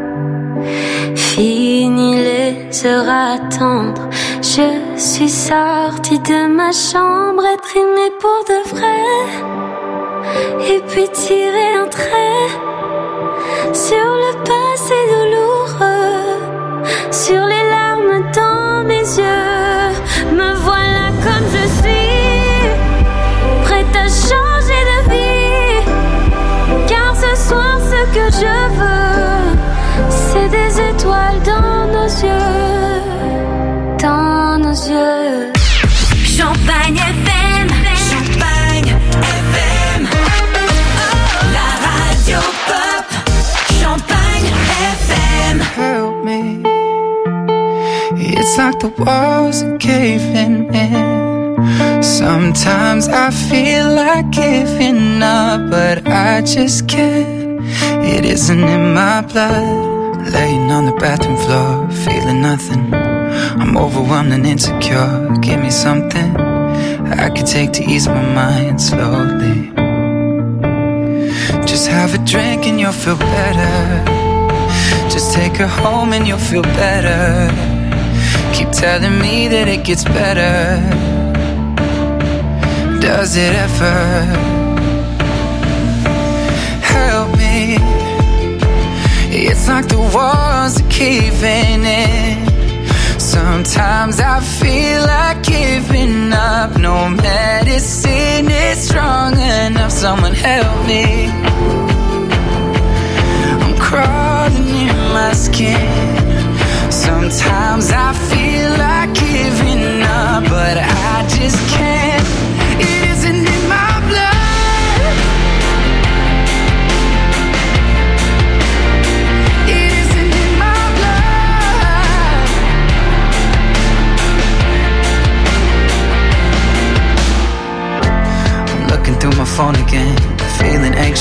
[SPEAKER 4] Fini les heures à attendre, je suis sortie de ma chambre. Être aimée pour de vrai, et puis tirer un trait sur le passé douloureux, sur les larmes dans mes yeux. Me voilà comme je suis, prête à changer de vie. Car ce soir ce que je veux, c'est des étoiles dans nos yeux, dans nos yeux. Champagne F M, Champagne F M, la radio pop. Champagne F M.
[SPEAKER 6] Help me. It's like the walls are caving in. Sometimes I feel like giving up, but I just can't. It isn't in my blood. Laying on the bathroom floor, feeling nothing. I'm overwhelmed and insecure. Give me something I could take to ease my mind slowly. Just have a drink and you'll feel better. Just take her home and you'll feel better. Keep telling me that it gets better. Does it ever? Help me. It's like the walls are caving in. Sometimes I feel like giving up. No medicine is strong enough. Someone help me. I'm crawling in my skin. Sometimes I feel like giving up, but I just can't. It isn't in my blood.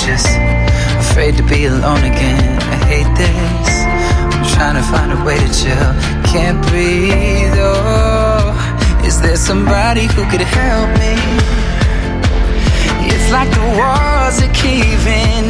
[SPEAKER 6] anxious, afraid to be alone again. I hate this. I'm trying to find a way to chill. Can't breathe, oh. Is there somebody who could help me? It's like the walls are caving